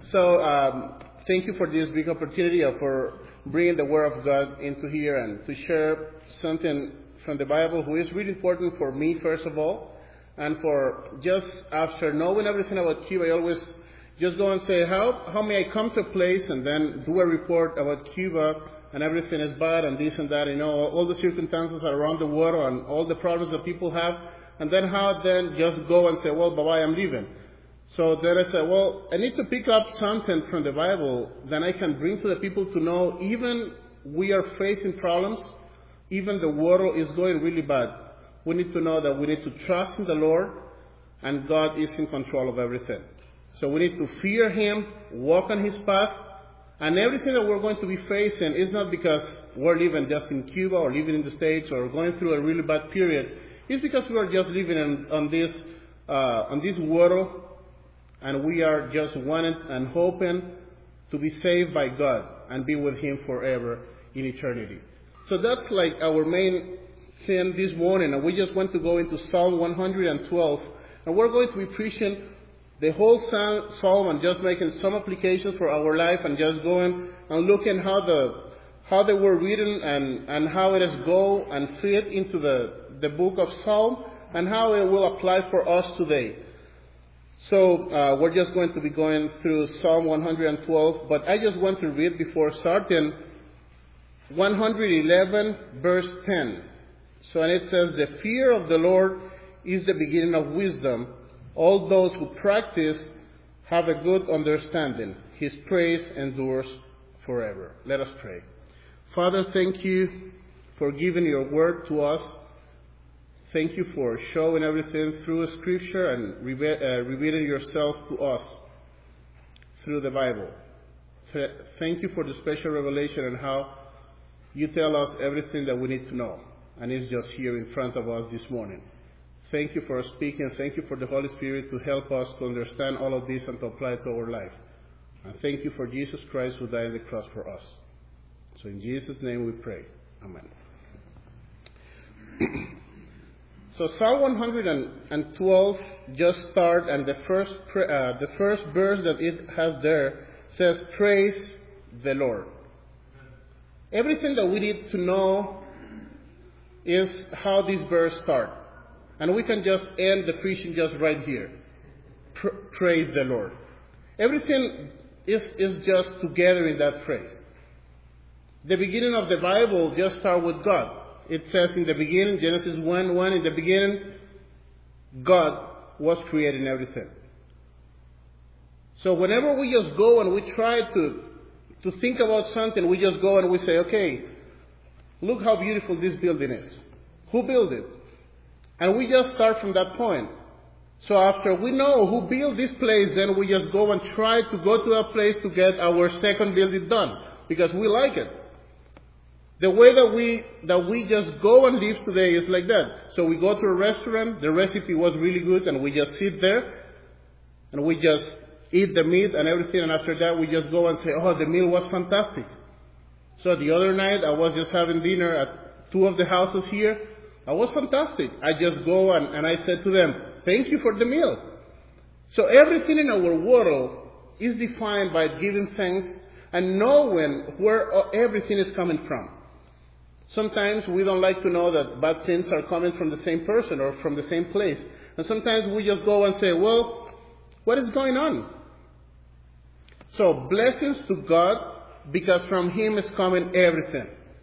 Thank you for this big opportunity for bringing the Word of God into here and to share something from the Bible, which is really important for me, first of all. And for just after knowing everything about Cuba, I always just go and say, how may I come to a place and then do a report about Cuba and everything is bad and this and that, all the circumstances around the world and all the problems that people have, and then how then just go and say, well, bye-bye, I'm leaving. So then I said, well, I need to pick up something from the Bible that I can bring to the people to know even we are facing problems, even the world is going really bad. We need to know that we need to trust in the Lord and God is in control of everything. So we need to fear Him, walk on His path, and everything that we're going to be facing is not because we're living just in Cuba or living in the States or going through a really bad period. It's because we are just living on this world. And we are just wanting and hoping to be saved by God and be with Him forever in eternity. So that's like our main thing this morning. And we just want to go into Psalm 112. And we're going to be preaching the whole psalm and just making some applications for our life and just going and looking how they were written and how it is go and fit into the book of Psalm and how it will apply for us today. So we're just going to be going through Psalm 112, but I just want to read before starting 111 verse 10. So and it says, the fear of the Lord is the beginning of wisdom. All those who practice have a good understanding. His praise endures forever. Let us pray. Father, thank you for giving your word to us. Thank you for showing everything through Scripture and revealing yourself to us through the Bible. Thank you for the special revelation and how you tell us everything that we need to know. And it's just here in front of us this morning. Thank you for speaking. Thank you for the Holy Spirit to help us to understand all of this and to apply it to our life. And thank you for Jesus Christ who died on the cross for us. So in Jesus' name we pray. Amen. So Psalm 112 just start, and the first verse that it has there says, praise the Lord. Everything that we need to know is how this verse starts. And we can just end the preaching just right here. Praise the Lord. Everything is just together in that phrase. The beginning of the Bible just starts with God. It says in the beginning, Genesis 1:1, in the beginning, God was creating everything. So whenever we just go and we try to think about something, we just go and we say, okay, look how beautiful this building is. Who built it? And we just start from that point. So after we know who built this place, then we just go and try to go to that place to get our second building done, because we like it. The way that we just go and live today is like that. So we go to a restaurant, the recipe was really good, and we just sit there, and we just eat the meat and everything, and after that we just go and say, oh, the meal was fantastic. So the other night I was just having dinner at two of the houses here. It was fantastic. I just go and I said to them, thank you for the meal. So everything in our world is defined by giving thanks and knowing where everything is coming from. Sometimes we don't like to know that bad things are coming from the same person or from the same place. And sometimes we just go and say, well, what is going on? So blessings to God, because from Him is coming everything.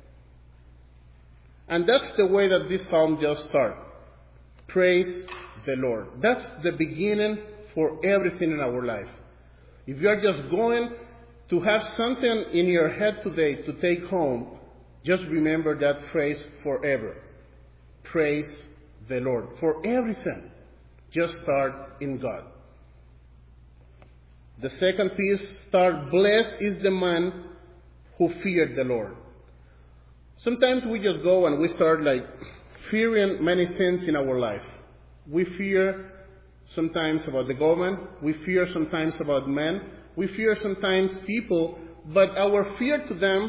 And that's the way that this psalm just starts. Praise the Lord. That's the beginning for everything in our life. If you are just going to have something in your head today to take home, just remember that phrase forever. Praise the Lord. For everything, just start in God. The second piece, start, blessed is the man who feared the Lord. Sometimes we just go and we start like fearing many things in our life. We fear sometimes about the government. We fear sometimes about men. We fear sometimes people. But our fear to them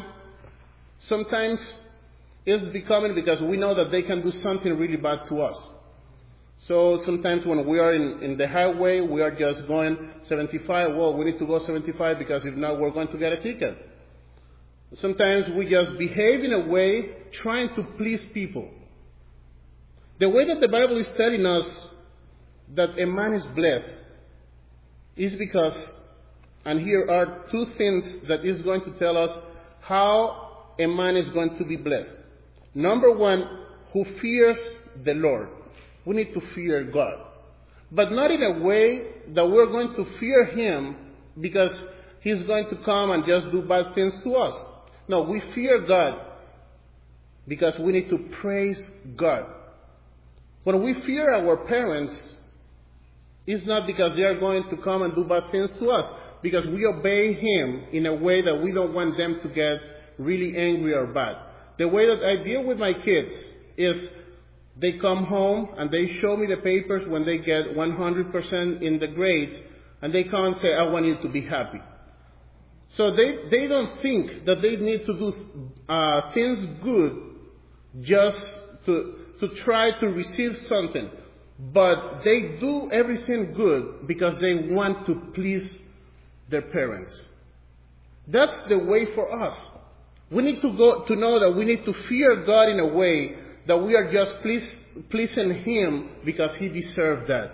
sometimes is becoming because we know that they can do something really bad to us. So sometimes when we are in the highway, we are just going 75. Well, we need to go 75 because if not, we're going to get a ticket. Sometimes we just behave in a way trying to please people. The way that the Bible is telling us that a man is blessed is because, and here are two things that is going to tell us how a man is going to be blessed. Number one, who fears the Lord. We need to fear God. But not in a way that we're going to fear Him because He's going to come and just do bad things to us. No, we fear God because we need to praise God. When we fear our parents, it's not because they are going to come and do bad things to us, because we obey Him in a way that we don't want them to get really angry or bad. The way that I deal with my kids is they come home and they show me the papers when they get 100% in the grades, and they come and say, I want you to be happy. So they don't think that they need to do things good just to try to receive something. But they do everything good because they want to please their parents. That's the way for us. We need to know that we need to fear God in a way that we are just pleasing Him because He deserved that.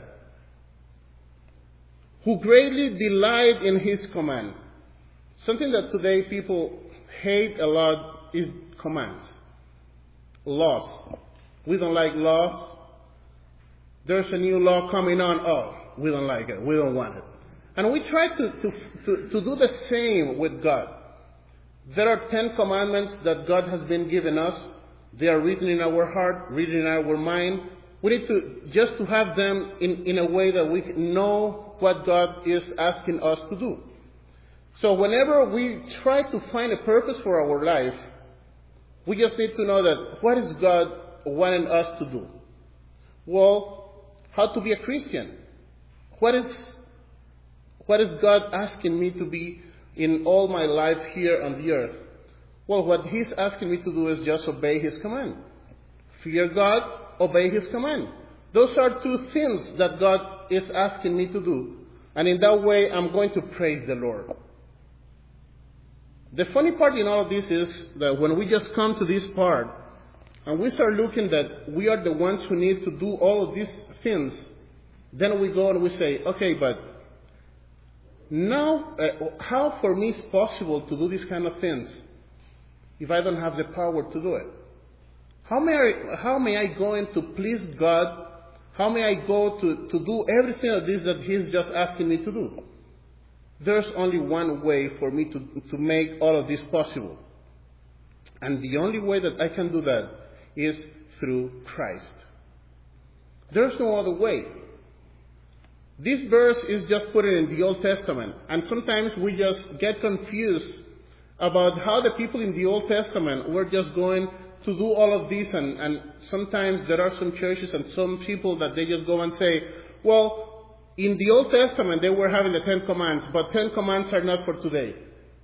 Who greatly delight in His command. Something that today people hate a lot is commands. Laws. We don't like laws. There's a new law coming on. Oh, we don't like it. We don't want it. And we try to do the same with God. There are 10 commandments that God has been given us. They are written in our heart, written in our mind. We need to have them in a way that we know what God is asking us to do. So whenever we try to find a purpose for our life, we just need to know that what is God wanting us to do? Well, how to be a Christian? What is God asking me to be in all my life here on the earth? Well, what He's asking me to do is just obey His command. Fear God, obey His command. Those are two things that God is asking me to do. And in that way, I'm going to praise the Lord. The funny part in all of this is that when we just come to this part, and we start looking that we are the ones who need to do all of these things, then we go and we say, okay, but now, how for me is possible to do these kind of things if I don't have the power to do it? How may I go in to please God? How may I go to do everything of this that He's just asking me to do? There's only one way for me to make all of this possible. And the only way that I can do that is through Christ. There's no other way. This verse is just put in the Old Testament. And sometimes we just get confused about how the people in the Old Testament were just going to do all of this. And sometimes there are some churches and some people that they just go and say, well, in the Old Testament they were having the 10 commands, but 10 commands are not for today.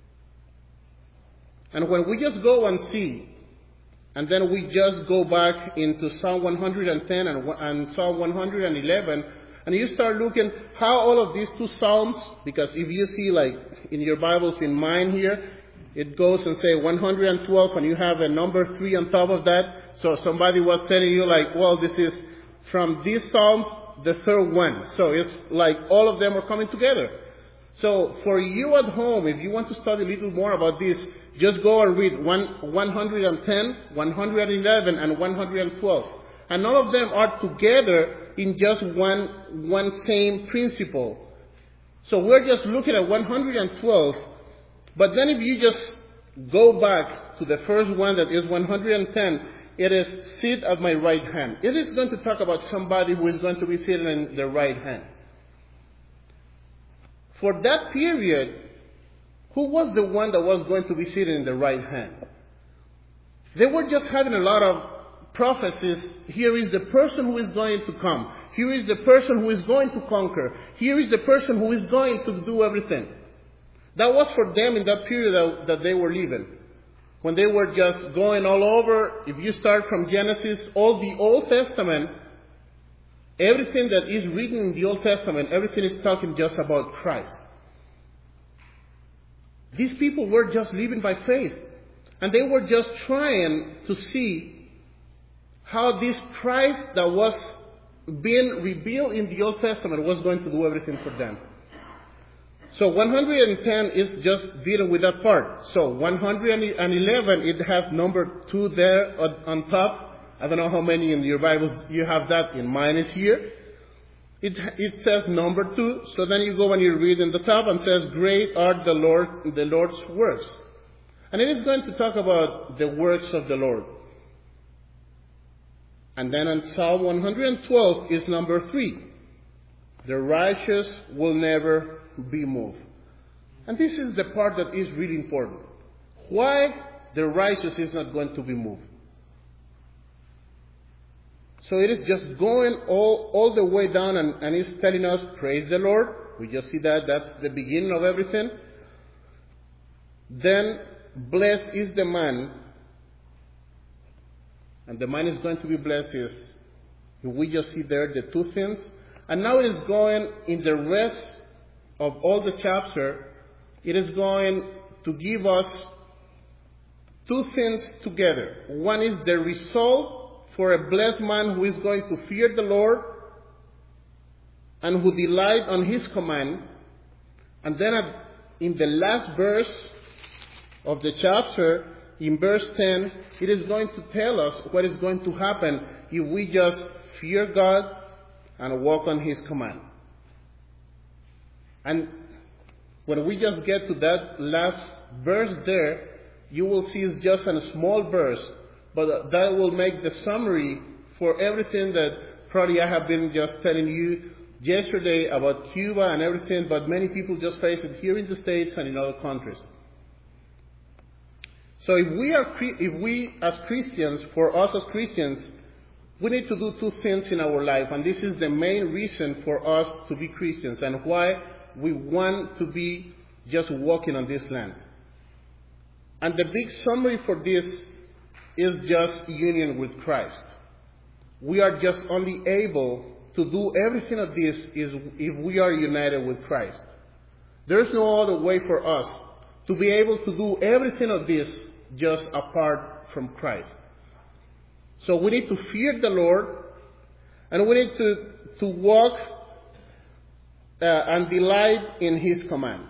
And when we just go and see, and then we just go back into Psalm 110 and Psalm 111, and you start looking how all of these two Psalms, because if you see like in your Bibles in mine here, it goes and say 112 and you have a number 3 on top of that. So somebody was telling you like, well, this is from these Psalms, the third one. So it's like all of them are coming together. So for you at home, if you want to study a little more about this, just go and read 110, 111, and 112. And all of them are together in just one same principle. So we're just looking at 112, but then if you just go back to the first one that is 110, it is sit at my right hand. It is going to talk about somebody who is going to be sitting in the right hand. For that period, who was the one that was going to be sitting in the right hand? They were just having a lot of prophecies. Here is the person who is going to come. Here is the person who is going to conquer. Here is the person who is going to do everything. That was for them in that period that they were living. When they were just going all over, if you start from Genesis, all the Old Testament, everything that is written in the Old Testament, everything is talking just about Christ. These people were just living by faith. And they were just trying to see how this Christ that was being revealed in the Old Testament was going to do everything for them. So 110 is just dealing with that part. So 111, it has number 2 there on top. I don't know how many in your Bibles you have that in. Mine is here. It says number 2. So then you go and you read in the top and says, great are the Lord's works. And it is going to talk about the works of the Lord. And then in Psalm 112 is number 3. The righteous will never be moved. And this is the part that is really important. Why the righteous is not going to be moved? So it is just going all the way down and it's telling us, praise the Lord. We just see that. That's the beginning of everything. Then, blessed is the man. And the man is going to be blessed is, we just see there the 2 things. And now it is going in the rest of all the chapter, it is going to give us 2 things together. One is the result for a blessed man who is going to fear the Lord and who delight on His command. And then in the last verse of the chapter, in verse 10, it is going to tell us what is going to happen if we just fear God and walk on His command. And when we just get to that last verse there, you will see it's just a small verse, but that will make the summary for everything that probably I have been just telling you yesterday about Cuba and everything, but many people just face it here in the States and in other countries. So if we as Christians, for us as Christians, we need to do 2 things in our life, and this is the main reason for us to be Christians and why we want to be just walking on this land. And the big summary for this is just union with Christ. We are just only able to do everything of this is if we are united with Christ. There's no other way for us to be able to do everything of this just apart from Christ. So we need to fear the Lord, and we need to walk and delight in His commands.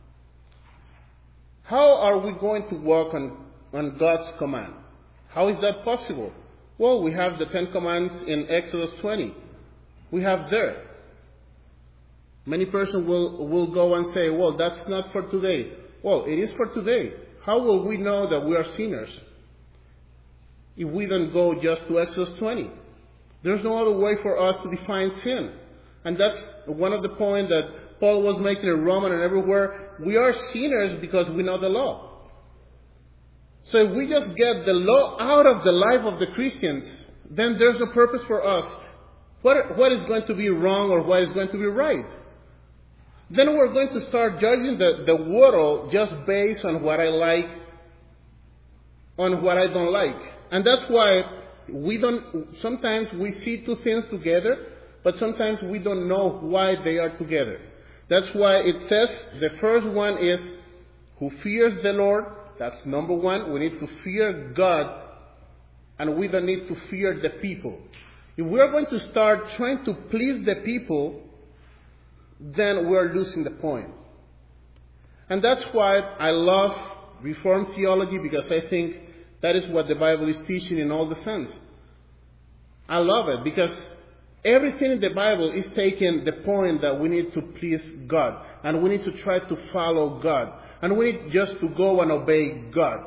How are we going to walk on God's command? How is that possible? Well, we have the 10 Commandments in Exodus 20. We have there. Many persons will go and say, well, that's not for today. Well, it is for today. How will we know that we are sinners if we don't go just to Exodus 20? There's no other way for us to define sin. And that's one of the points that Paul was making in Romans and everywhere. We are sinners because we know the law. So if we just get the law out of the life of the Christians, then there's no purpose for us. What is going to be wrong or what is going to be right? Then we're going to start judging the world just based on what I like, on what I don't like. And that's why sometimes we see 2 things together, but sometimes we don't know why they are together. That's why it says the first one is who fears the Lord. That's number 1. We need to fear God, and we don't need to fear the people. If we're going to start trying to please the people, then we're losing the point. And that's why I love Reformed theology, because I think that is what the Bible is teaching in all the sense. I love it because everything in the Bible is taking the point that we need to please God, and we need to try to follow God, and we need just to go and obey God.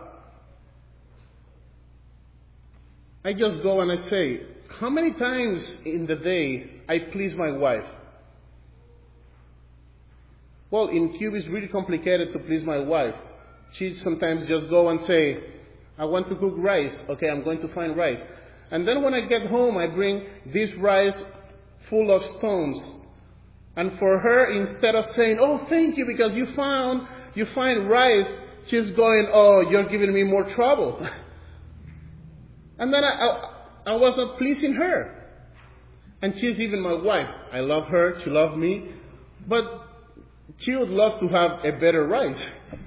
I just go and I say, how many times in the day I please my wife? Well, in Cuba it's really complicated to please my wife. She sometimes just go and say, I want to cook rice. Okay, I'm going to find rice. And then when I get home, I bring this rice full of stones. And for her, instead of saying, oh, thank you because you find rice, she's going, oh, you're giving me more trouble. And then I was not pleasing her. And she's even my wife. I love her, she loves me, but she would love to have a better ride.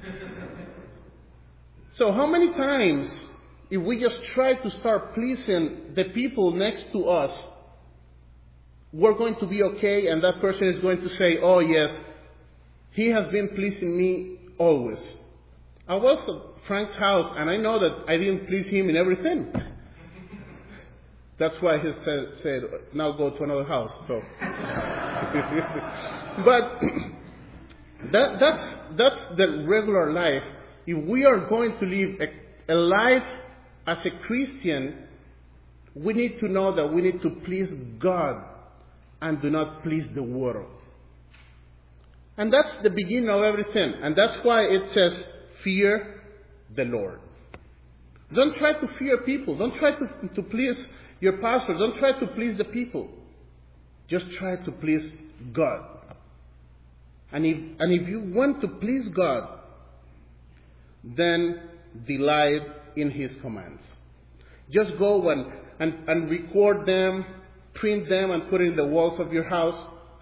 So how many times, if we just try to start pleasing the people next to us, we're going to be okay, and that person is going to say, oh yes, he has been pleasing me always. I was at Frank's house, and I know that I didn't please him in everything. That's why he said, now go to another house. So, but that's the regular life. If we are going to live a life as a Christian, we need to know that we need to please God and do not please the world. And that's the beginning of everything. And that's why it says, fear the Lord. Don't try to fear people. Don't try to please your pastor. Don't try to please the people. Just try to please God. And if you want to please God, then delight in His commands. Just go and record them, print them, and put it in the walls of your house.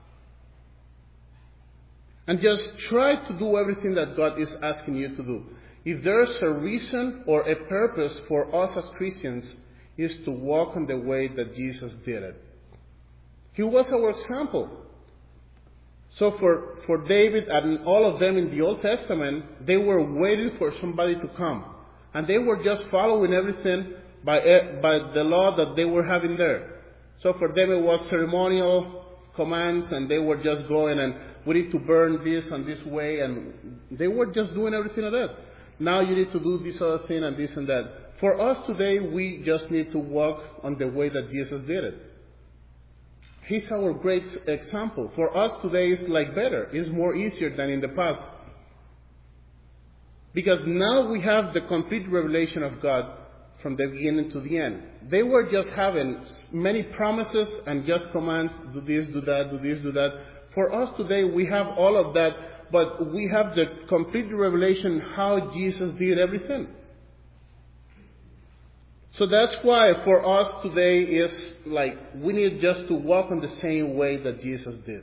And just try to do everything that God is asking you to do. If there's a reason or a purpose for us as Christians, is to walk in the way that Jesus did it. He was our example. So for David and all of them in the Old Testament, they were waiting for somebody to come. And they were just following everything by the law that they were having there. So for them it was ceremonial commands, and they were just going and we need to burn this and this way, and they were just doing everything like that. Now you need to do this other thing and this and that. For us today, we just need to walk on the way that Jesus did it. He's our great example. For us today, it's like better. It's more easier than in the past. Because now we have the complete revelation of God from the beginning to the end. They were just having many promises and just commands, do this, do that, do this, do that. For us today, we have all of that, but we have the complete revelation how Jesus did everything. So that's why for us today is like we need just to walk in the same way that Jesus did.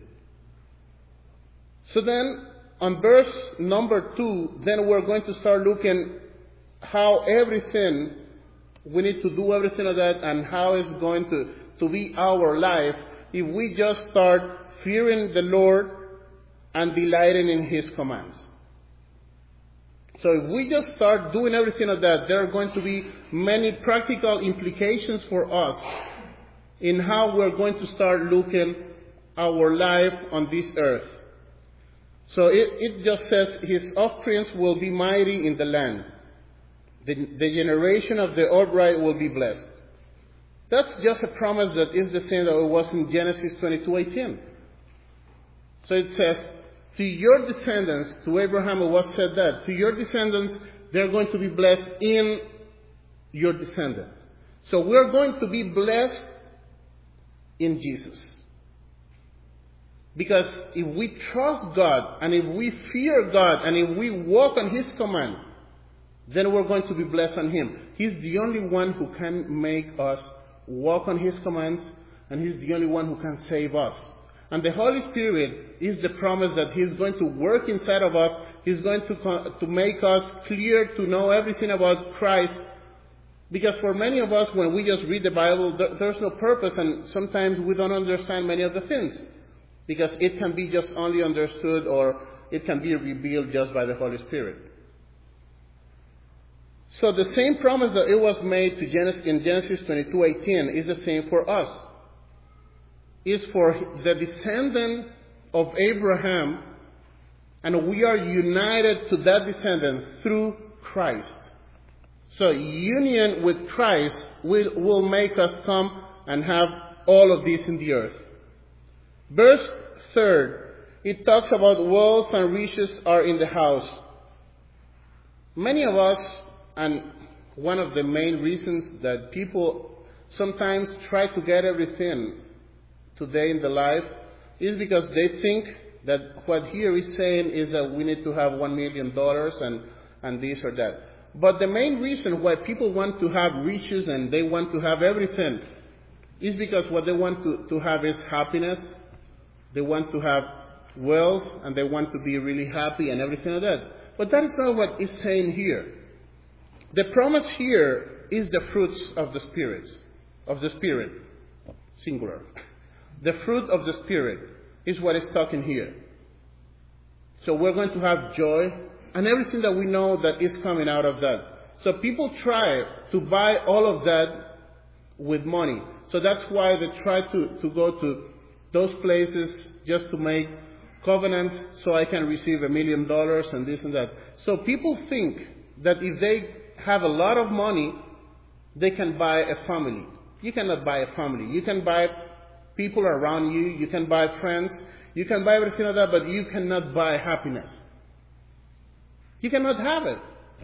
So then on verse number 2, then we're going to start looking how everything, we need to do everything of that, and how it's going to be our life if we just start fearing the Lord and delighting in His commands. So if we just start doing everything of that, there are going to be many practical implications for us in how we're going to start looking our life on this earth. So it just says, His offsprings will be mighty in the land. The generation of the upright will be blessed. That's just a promise that is the same that it was in Genesis 22:18. So it says, to your descendants, to Abraham it was said that, to your descendants, they're going to be blessed in your descendant. So we're going to be blessed in Jesus. Because if we trust God, and if we fear God, and if we walk on His command, then we're going to be blessed on Him. He's the only one who can make us walk on His commands, and He's the only one who can save us. And the Holy Spirit is the promise that He's going to work inside of us. He's going to make us clear to know everything about Christ. Because for many of us, when we just read the Bible, there's no purpose, and sometimes we don't understand many of the things. Because it can be just only understood, or it can be revealed just by the Holy Spirit. So the same promise that it was made to in Genesis 22:18 is the same for us. Is for the descendant of Abraham, and we are united to that descendant through Christ. So union with Christ will make us come and have all of this in the earth. Verse 3, it talks about wealth and riches are in the house. Many of us, and one of the main reasons that people sometimes try to get everything today in the life is because they think that what here is saying is that we need to have $1 million and this or that. But the main reason why people want to have riches and they want to have everything is because what they want to have is happiness. They want to have wealth, and they want to be really happy and everything like that. But that is not what it's saying here. The promise here is the fruits of the Spirit, singular. The fruit of the Spirit is what is talking here. So we're going to have joy and everything that we know that is coming out of that. So people try to buy all of that with money. So that's why they try to go to those places just to make covenants so I can receive $1 million and this and that. So people think that if they have a lot of money, they can buy a family. You cannot buy a family. You can buy people around you. You can buy friends. You can buy everything like that, but you cannot buy happiness. You cannot have it.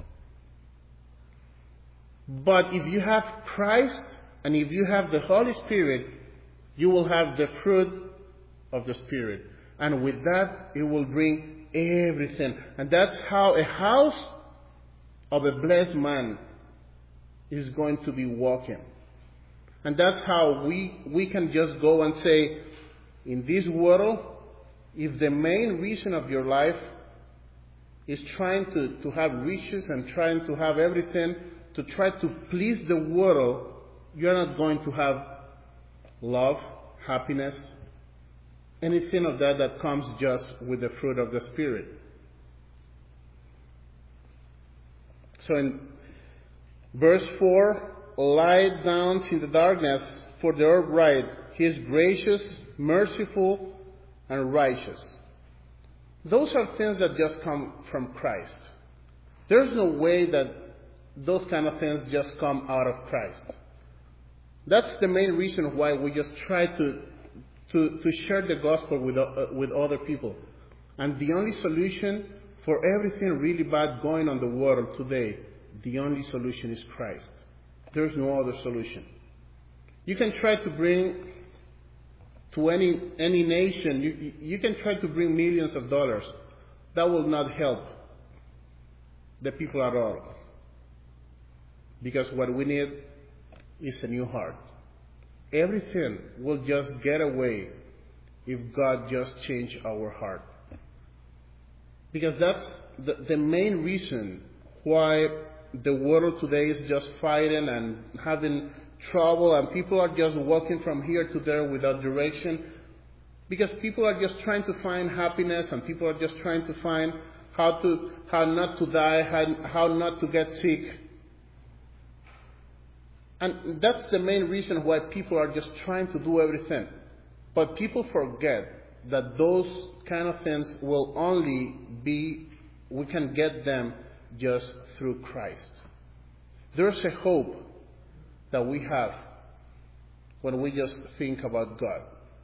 But if you have Christ and if you have the Holy Spirit, you will have the fruit of the Spirit. And with that, it will bring everything. And that's how a house of a blessed man is going to be walking. And that's how we can just go and say, in this world, if the main reason of your life is trying to have riches and trying to have everything, to try to please the world, you're not going to have love, happiness, anything of that comes just with the fruit of the Spirit. So in verse 4, lie down in the darkness for the upright. He is gracious, merciful, and righteous. Those are things that just come from Christ. There's no way that those kind of things just come out of Christ. That's the main reason why we just try to share the gospel with other people. And the only solution for everything really bad going on the world today, the only solution is Christ. There's no other solution. You can try to bring to any nation, you can try to bring millions of dollars. That will not help the people at all. Because what we need is a new heart. Everything will just get away if God just change our heart. Because that's the main reason why the world today is just fighting and having trouble, and people are just walking from here to there without direction. Because people are just trying to find happiness, and people are just trying to find how not to die, how not to get sick. And that's the main reason why people are just trying to do everything. But people forget that those kind of things will only be, we can get them just through Christ. There's a hope that we have when we just think about God.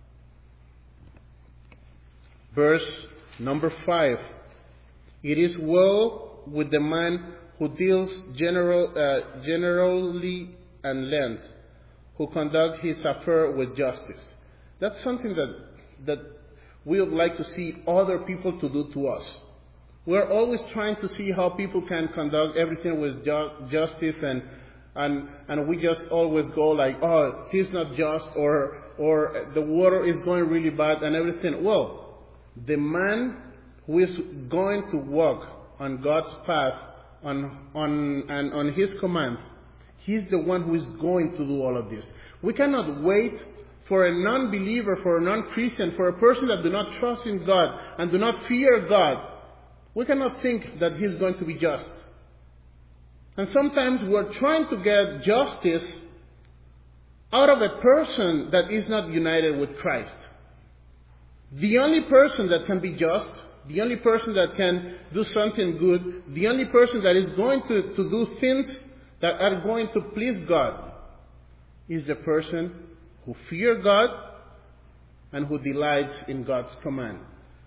Verse number 5. It is well with the man who deals generally and lends, who conduct his affair with justice. That's something that we would like to see other people to do to us. We're always trying to see how people can conduct everything with justice, and we just always go like, oh, he's not just, or the water is going really bad and everything. Well, the man who is going to walk on God's path, on his commands, he's the one who is going to do all of this. We cannot wait for a non-believer, for a non-Christian, for a person that do not trust in God and do not fear God. We cannot think that he's going to be just. And sometimes we're trying to get justice out of a person that is not united with Christ. The only person that can be just, the only person that can do something good, the only person that is going to do things that are going to please God is the person who fears God and who delights in God's command.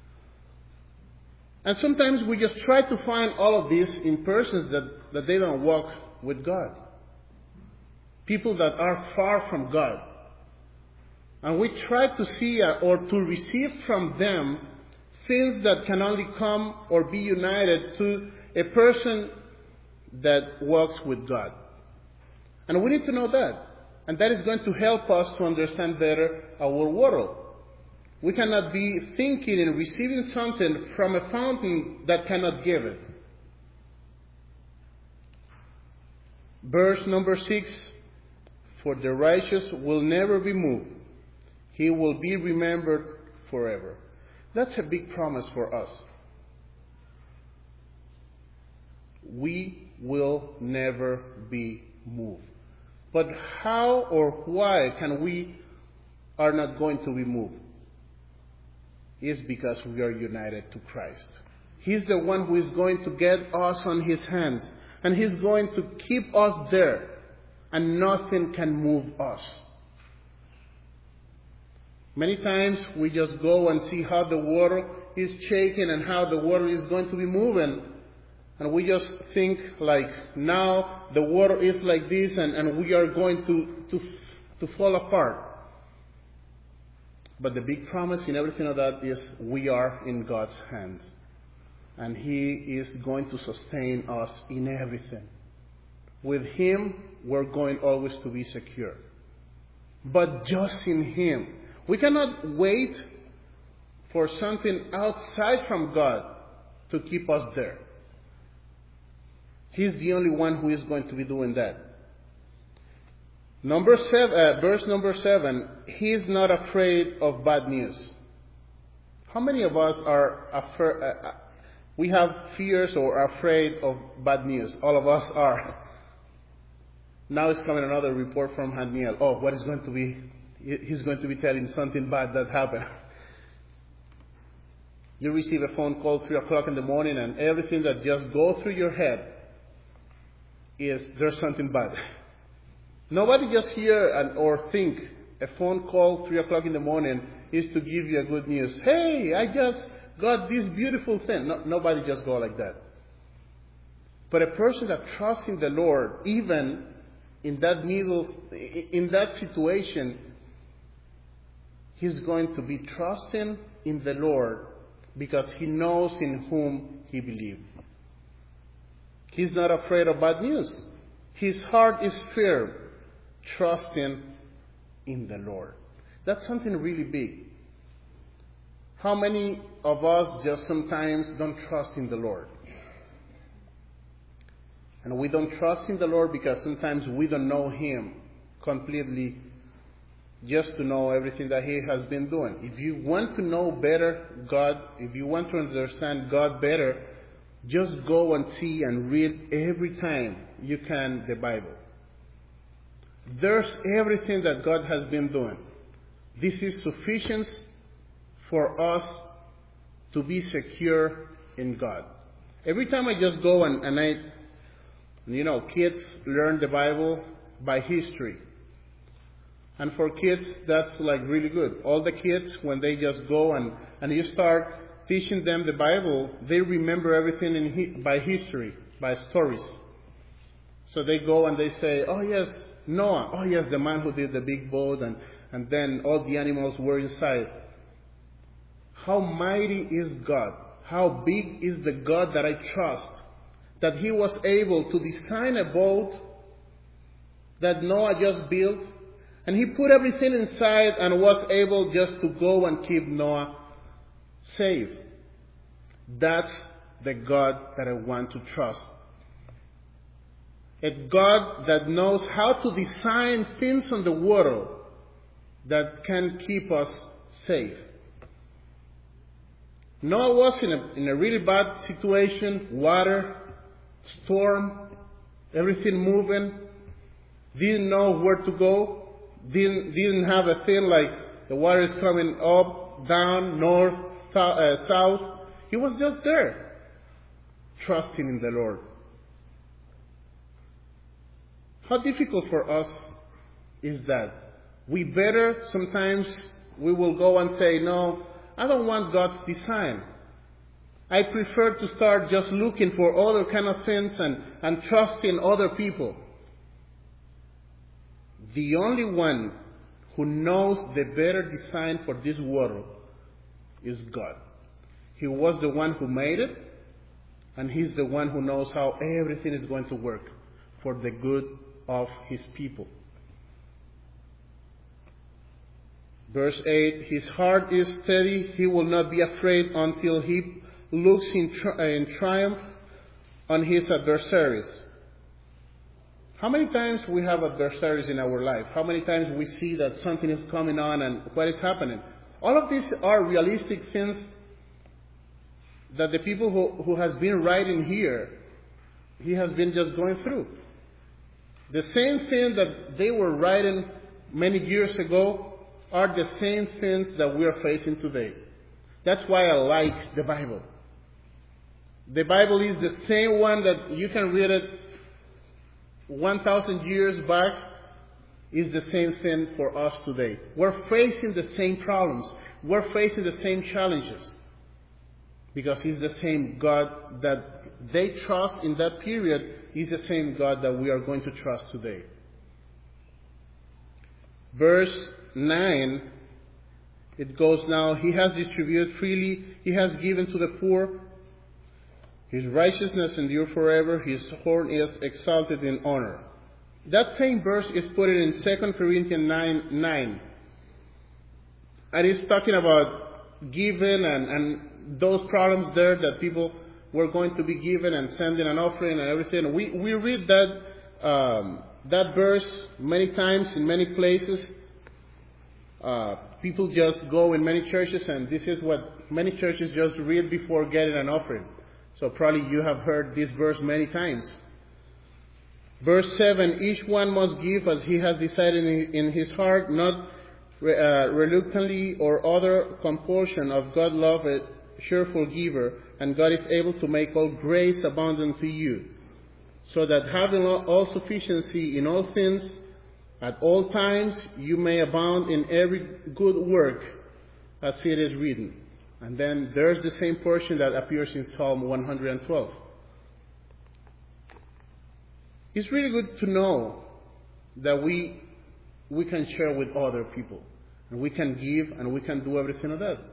And sometimes we just try to find all of this in persons that they don't walk with God. People that are far from God. And we try to see or to receive from them things that can only come or be united to a person that walks with God. And we need to know that. And that is going to help us to understand better our world. We cannot be thinking and receiving something from a fountain that cannot give it. Verse number 6, for the righteous will never be moved. He will be remembered forever. That's a big promise for us. We will never be moved. But how or why can we are not going to be moved? It's because we are united to Christ. He's the one who is going to get us on His hands. And He's going to keep us there. And nothing can move us. Many times we just go and see how the water is shaking and how the water is going to be moving. And we just think like now the water is like this and we are going to fall apart. But the big promise in everything of that is we are in God's hands. And He is going to sustain us in everything. With Him, we're going always to be secure. But just in Him. We cannot wait for something outside from God to keep us there. He's the only one who is going to be doing that. Verse number 7, He is not afraid of bad news. How many of us are afraid? We have fears or are afraid of bad news. All of us are. Now is coming another report from Haniel. Oh, what is going to be? He's going to be telling something bad that happened. You receive a phone call 3 o'clock in the morning and everything that just goes through your head is there's something bad. Nobody just hear or think a phone call 3 o'clock in the morning is to give you a good news. Hey, I just got this beautiful thing. No, nobody just go like that. But a person that trusts in the Lord, even in that situation, he's going to be trusting in the Lord because he knows in whom he believes. He's not afraid of bad news. His heart is firm, trusting in the Lord. That's something really big. How many of us just sometimes don't trust in the Lord? And we don't trust in the Lord because sometimes we don't know Him completely just to know everything that He has been doing. If you want to know better God, if you want to understand God better, just go and see and read every time you can the Bible. There's everything that God has been doing. This is sufficient for us to be secure in God. Every time I just go and kids learn the Bible by history. And for kids, that's like really good. All the kids, when they just go and you start teaching them the Bible, they remember everything by history, by stories. So they go and they say, oh yes, Noah. Oh yes, the man who did the big boat and then all the animals were inside. How mighty is God? How big is the God that I trust? That He was able to design a boat that Noah just built. And He put everything inside and was able just to go and keep Noah safe. That's the God that I want to trust. A God that knows how to design things on the world that can keep us safe. Noah was in a really bad situation, water, storm, everything moving, didn't know where to go, didn't have a thing like the water is coming up, down, north, south. He was just there, trusting in the Lord. How difficult for us is that? Sometimes we will go and say, no, I don't want God's design. I prefer to start just looking for other kind of things and trusting other people. The only one who knows the better design for this world is God. He was the one who made it, and He's the one who knows how everything is going to work for the good of His people. Verse 8, his heart is steady. He will not be afraid until he looks in triumph on his adversaries. How many times we have adversaries in our life? How many times we see that something is coming on and what is happening? All of these are realistic things that the people who has been writing here, he has been just going through. The same thing that they were writing many years ago are the same things that we are facing today. That's why I like the Bible. The Bible is the same one that you can read it 1,000 years back, is the same thing for us today. We're facing the same problems. We're facing the same challenges. Because He's the same God that they trust in that period, is the same God that we are going to trust today. Verse 9, it goes now, He has distributed freely, He has given to the poor. His righteousness endures forever, His horn is exalted in honor. That same verse is put in 2 Corinthians 9. And it's talking about giving and those problems there that people were going to be given and sending an offering and everything. We read that verse many times in many places. People just go in many churches, and this is what many churches just read before getting an offering. So probably you have heard this verse many times. Verse 7, each one must give as he has decided in his heart, not reluctantly or other compulsion. Of God love a cheerful giver, and God is able to make all grace abundant to you, so that having all sufficiency in all things at all times, you may abound in every good work, as it is written. And then there's the same portion that appears in Psalm 112. It's really good to know that we can share with other people, and we can give, and we can do everything of that.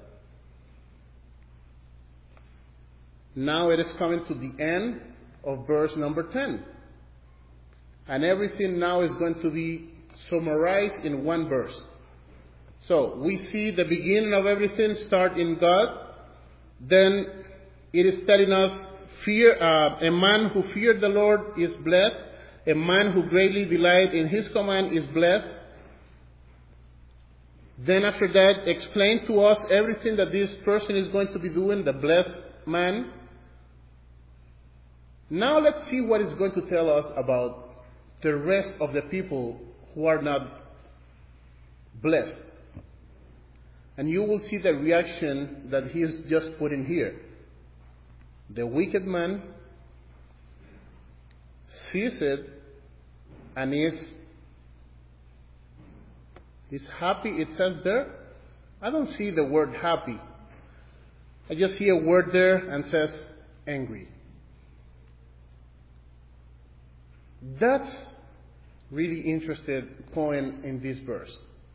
Now it is coming to the end of verse number 10. And everything now is going to be summarized in one verse. So we see the beginning of everything start in God. Then it is telling us a man who feared the Lord is blessed. A man who greatly delights in His command is blessed. Then after that, explain to us everything that this person is going to be doing, the blessed man. Now let's see what it's going to tell us about the rest of the people who are not blessed. And you will see the reaction that he is just put in here. The wicked man sees it and is happy, it says there. I don't see the word happy. I just see a word there and says angry. That's really interesting point in this verse.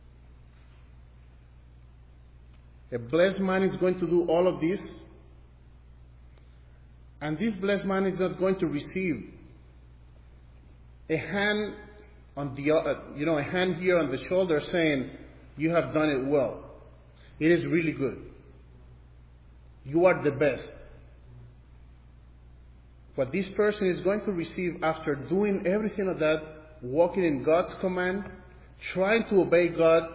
A blessed man is going to do all of this, and this blessed man is not going to receive a hand on the a hand here on the shoulder saying, "You have done it well. It is really good. You are the best." What this person is going to receive after doing everything of that, walking in God's command, trying to obey God,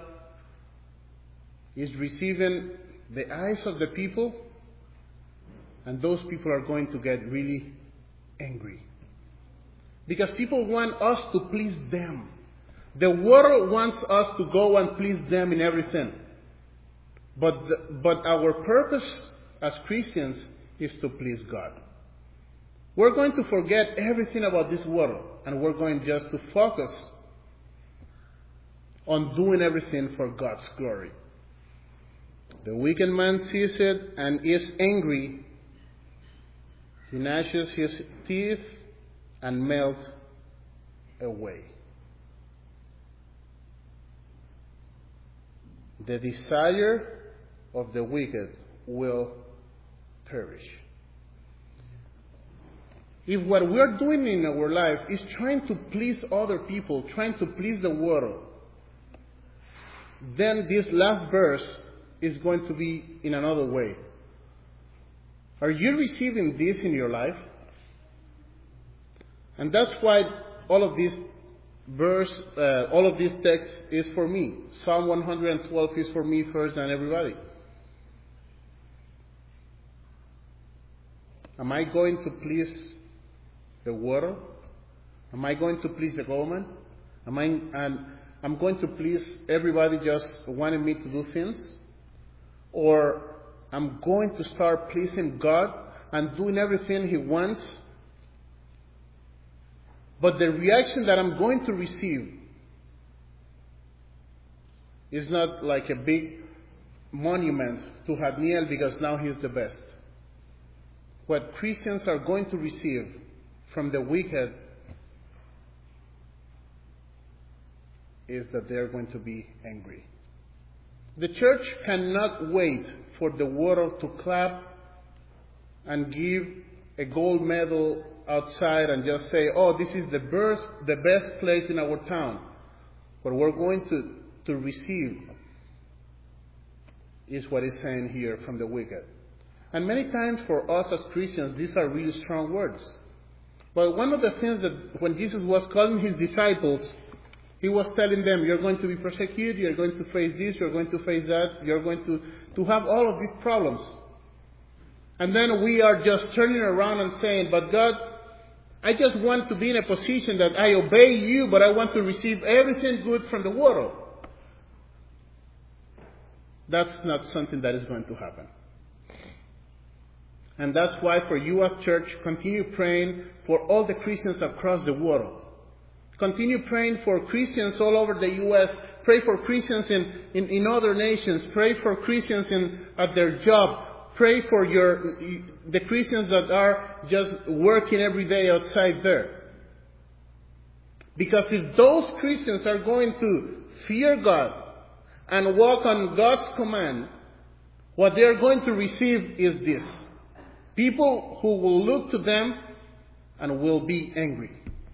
is receiving the eyes of the people, and those people are going to get really angry. Because people want us to please them. The world wants us to go and please them in everything. But our purpose as Christians is to please God. We're going to forget everything about this world, and we're going just to focus on doing everything for God's glory. The wicked man sees it and is angry. He gnashes his teeth and melts away. The desire of the wicked will perish. If what we are doing in our life is trying to please other people, trying to please the world, then this last verse is going to be in another way. Are you receiving this in your life? And that's why all of this all of this text is for me. Psalm 112 is for me first than everybody. Am I going to please the world? Am I going to please the government? I'm going to please everybody just wanting me to do things? Or I'm going to start pleasing God and doing everything He wants? But the reaction that I'm going to receive is not like a big monument to Hadniel because now he's the best. What Christians are going to receive from the wicked is that they're going to be angry. The church cannot wait for the world to clap and give a gold medal outside and just say, oh, this is the best place in our town. What we're going to receive is what is saying here from the wicked. And many times for us as Christians, these are really strong words. But one of the things that when Jesus was calling His disciples, He was telling them, you're going to be persecuted, you're going to face this, you're going to face that, you're going to have all of these problems. And then we are just turning around and saying, but God, I just want to be in a position that I obey You, but I want to receive everything good from the world. That's not something that is going to happen. And that's why for you as church, continue praying for all the Christians across the world. Continue praying for Christians all over the U.S. Pray for Christians in other nations. Pray for Christians at their job. Pray for the Christians that are just working every day outside there. Because if those Christians are going to fear God and walk on God's command, what they are going to receive is this. People who will look to them and will be angry.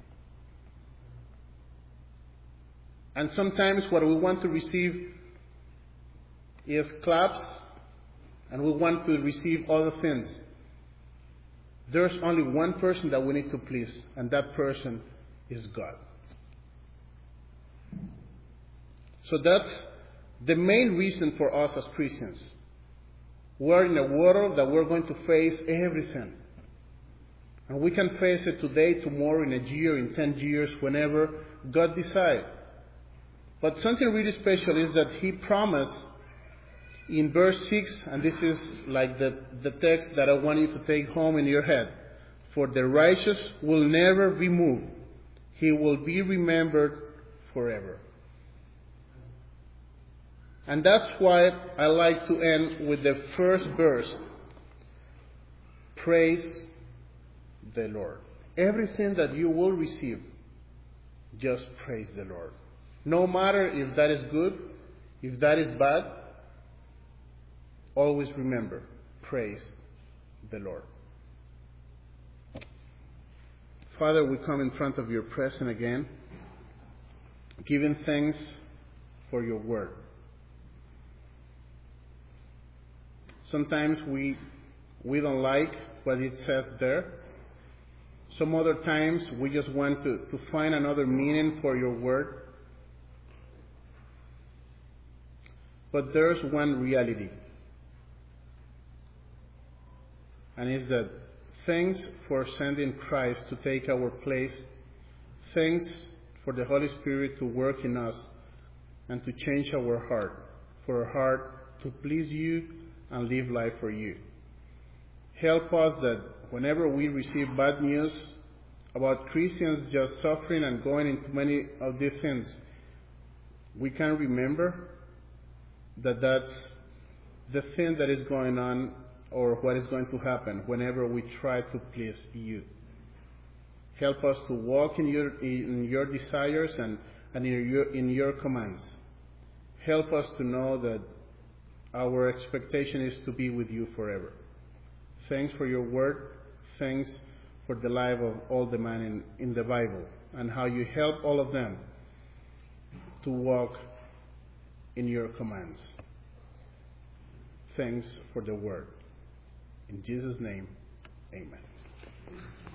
And sometimes what we want to receive is claps, and we want to receive other things. There's only one person that we need to please, and that person is God. So that's the main reason for us as Christians. We're in a world that we're going to face everything. And we can face it today, tomorrow, in a year, in 10 years, whenever God decides. But something really special is that He promised in verse 6, and this is like the text that I want you to take home in your head. For the righteous will never be moved. He will be remembered forever. And that's why I like to end with the first verse. Praise the Lord. Everything that you will receive, just praise the Lord. No matter if that is good, if that is bad, always remember, praise the Lord. Father, we come in front of Your presence again, giving thanks for Your word. Sometimes we don't like what it says there. Some other times we just want to find another meaning for Your word. But there's one reality. And it's that thanks for sending Christ to take our place. Thanks for the Holy Spirit to work in us and to change our heart. For our heart to please You and live life for You. Help us that whenever we receive bad news about Christians just suffering and going into many of these things, we can remember that that's the thing that is going on or what is going to happen whenever we try to please You. Help us to walk in your desires and in your commands. Help us to know that our expectation is to be with You forever. Thanks for Your word. Thanks for the life of all the men in the Bible and how You help all of them to walk in your commands. Thanks for the word. In Jesus' name, amen.